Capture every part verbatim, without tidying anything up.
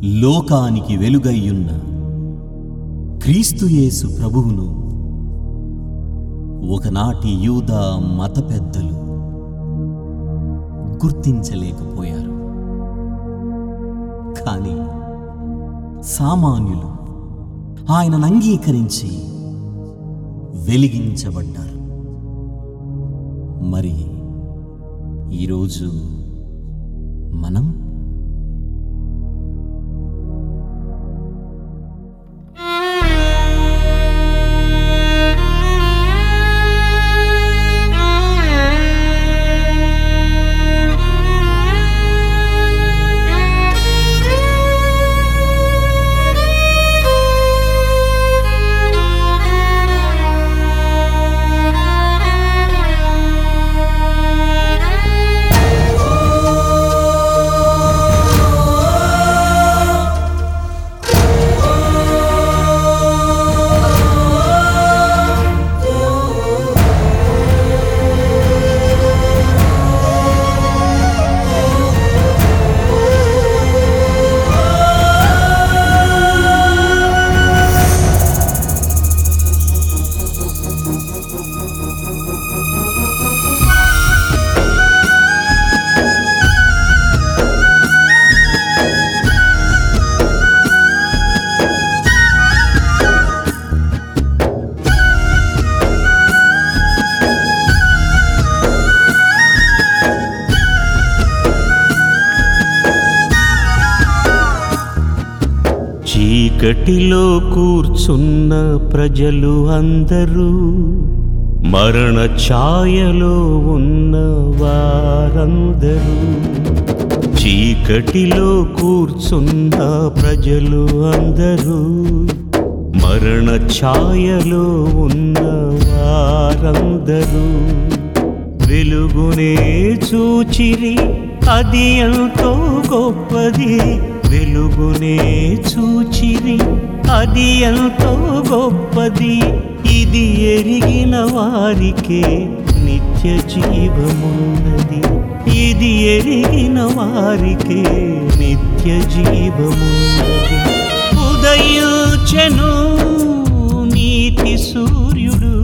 లోకానికి వెలుగయ్యున్న క్రీస్తు యేసు ప్రభువును ఒకనాటి యూదా మత పెద్దలు గుర్తించలేకపోయారు. కానీ సామాన్యులు ఆయనను అంగీకరించి వెలిగించబడ్డారు. మరి ఈరోజు మనం చీకటిలో కూర్చున్న ప్రజలు అందరూ, మరణ ఛాయలో ఉన్న వారందరూ, చీకటిలో కూర్చున్న ప్రజలు అందరూ, మరణ ఛాయలో ఉన్న వారందరూ వెలుగునే చూచిరి, అది ఎంతో గొప్పది. వెలుగునే చూచిరి, అది ఎంతో గొప్పది. ఇది ఎరిగిన వారికే నిత్య జీవమున్నది. ఇది ఎరిగిన వారికే నిత్య జీవమున్నది. ఉదయించెను నీతి సూర్యుడు,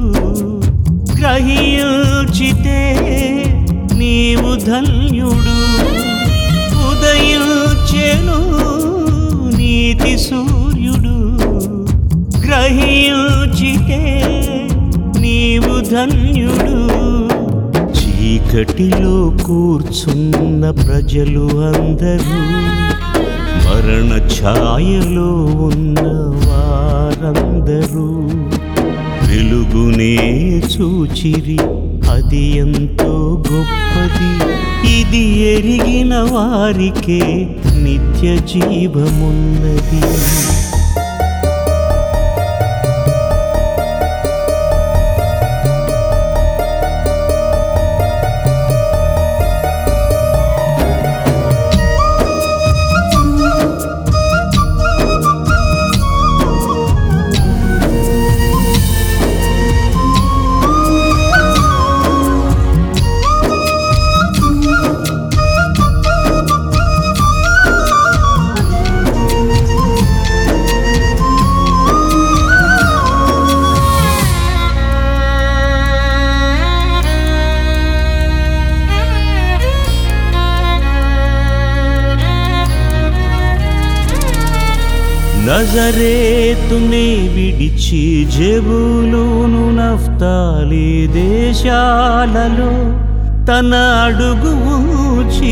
గ్రహించితే నీవు ధన్యుడు. ఉదయించెను నీతి సూర్యుడు, గ్రహించితే నీవు ధన్యుడు. చీకటిలో కూర్చున్న ప్రజలు అందరూ, మరణ ఛాయలో ఉన్న వారందరూ వెలుగునే చూచిరి, అది ఎంతో గొప్పది. ఇది ఎరిగిన వారికే నిత్య జీవమున్నది. నజరేతునే విడిచి జెబూలూను నఫ్తాలి దేశాలలో తన అడుగు ఉంచి,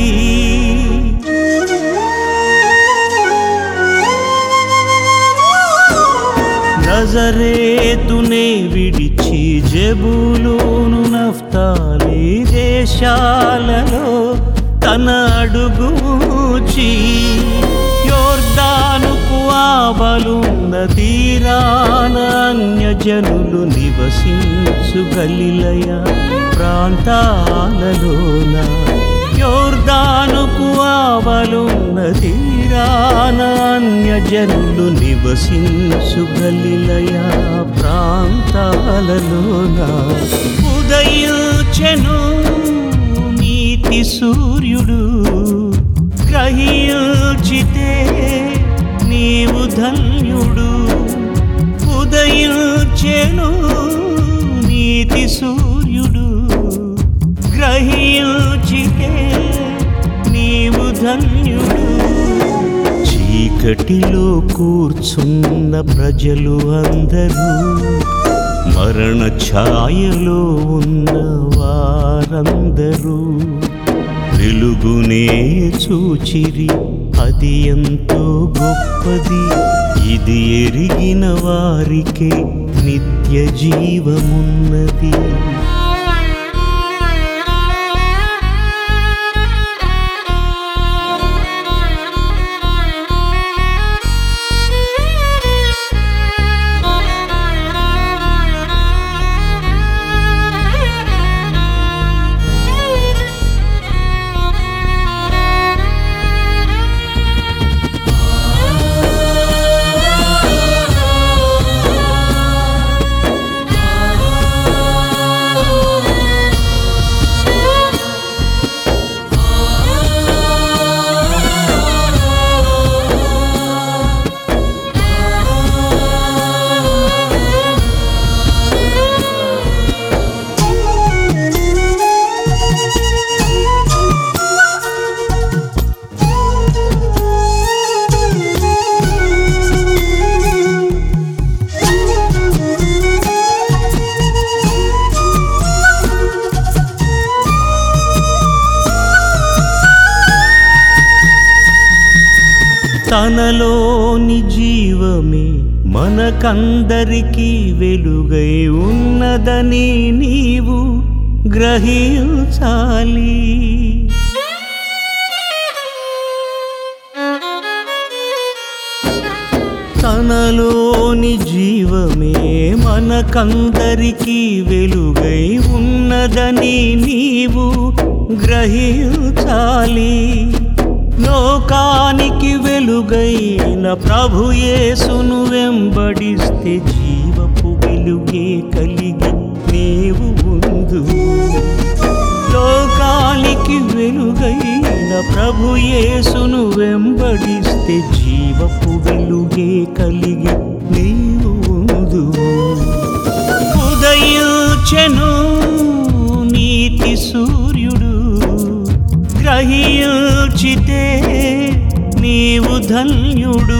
నజరేతునే విడిచి జెబూలూను నఫ్తాలి దేశాలలో తన అడుగు ఉంచి, యోర్దానుకు ఆవలున్న తీరాన అన్యజనులు నివసించు గలిలయ ప్రాంతాలలోన, యోర్దానుకు ఆవలున్న తీరాన అన్యజనులు నివసించు గలిలయ ప్రాంతాలలోన, ఉదయించెను నీతి సూర్యుడు, గ్రహించితే ధన్యుడు. చీకటిలో కూర్చున్న ప్రజలు అందరూ, మరణ ఛాయలో ఉన్న వారందరూ వెలుగునే చూచిరి, అది ఎంతో గొప్పది. ఇది ఎరిగిన వారికే నిత్య జీవమున్నది. తనలోని జీవమే మనకందరికీ వెలుగై ఉన్నదని నీవు గ్రహించాలి. తనలోని జీవమే మనకందరికీ వెలుగై ఉన్నదని నీవు గ్రహించాలి. లోకానికి వెలుగైన ప్రభు యేసును వెంబడిస్తే జీవపు వెలుగే కలిగి నీవు ఉందు. లోకానికి వెలుగైన ప్రభు యేసును వెంబడిస్తే జీవపు వెలుగే కలిగి నీవు ఉందు. ఉదయించెను నీతి సూర్యుడు, గ్రహించితే నీవు ధన్యుడు.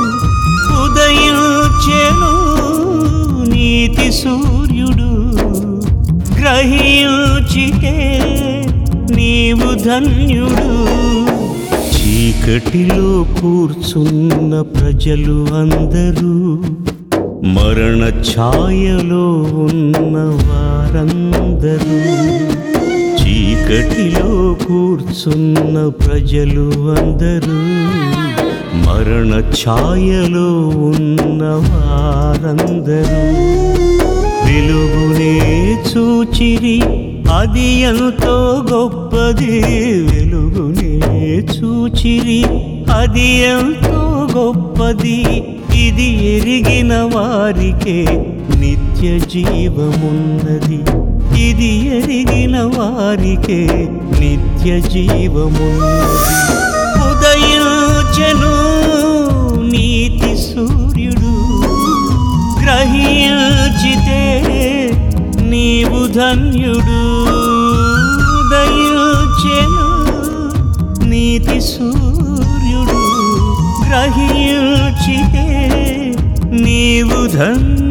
ఉదయించెను నీతి సూర్యుడు, గ్రహించితే నీవు ధన్యుడు. చీకటిలో కూర్చున్న ప్రజలు అందరూ, మరణ ఛాయలో ఉన్న వారందరూ, చీకటిలో కూర్చున్న ప్రజలు అందరూ, మరణ ఛాయలో ఉన్న వారందరూ వెలుగునే చూచిరి, అది ఎంతో గొప్పది. వెలుగునే చూచిరి, అది ఎంతో గొప్పది. ఇది ఎరిగిన వారికే నిత్య జీవమున్నది. ఇది ఎరిగిన వారికే నిత్య జీవమున్నది. ఉదయించెను నీతి సూర్యుడు, గ్రహించితే నీవు ధన్యుడు. ఉదయించెను నీతి సూర్యుడు, గ్రహించితే నీవు ధన్యుడు.